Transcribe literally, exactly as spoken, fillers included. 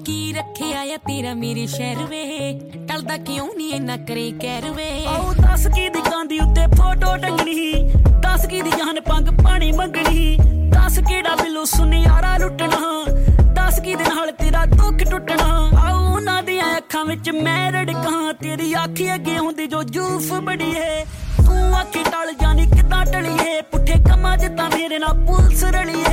ਕੀ ਰੱਖਿਆ ਆ ਤੇਰਾ ਮੇਰੇ ਸ਼ਹਿਰ ਵੇ ਟਲਦਾ ਕਿਉਂ ਨੀ ਇੰਨਾ ਕਰੇ ਕਹਿਰ ਵੇ ਆਉ ਦੱਸ ਕੀ ਦੀ ਕਾਂਦੀ ਉੱਤੇ ਫੋਟੋ ਟੰਗਣੀ ਦੱਸ ਕੀ ਦੀ ਜਾਨ ਪੰਗ ਪਾਣੀ ਮੰਗਣੀ ਦੱਸ ਕਿਹੜਾ ਬਿੱਲੂ ਸੁਨਿਆਰਾ ਲੁੱਟਣਾ ਦੱਸ ਕੀ ਦੇ ਨਾਲ ਤੇਰਾ ਦੁੱਖ ਟੁੱਟਣਾ ਆਉ ਉਹਨਾਂ ਦੀਆਂ ਅੱਖਾਂ ਵਿੱਚ ਮੈਂ ਰੜਕਾਂ ਤੇਰੀ ਅੱਖੀ ਅੱਗੇ ਹੁੰਦੀ ਜੋ ਜੂਫ ਬੜੀ ਏ ਤੂੰ ਆਖੀ ਟਲ ਜਾਣੀ ਕਿੱਦਾਂ ਟਲੀਏ ਪੁੱਠੇ ਕੰਮਾਂ 'ਚ ਤਾਂ ਮੇਰੇ ਨਾਲ ਪੁਲਿਸ ਰਲੀਏ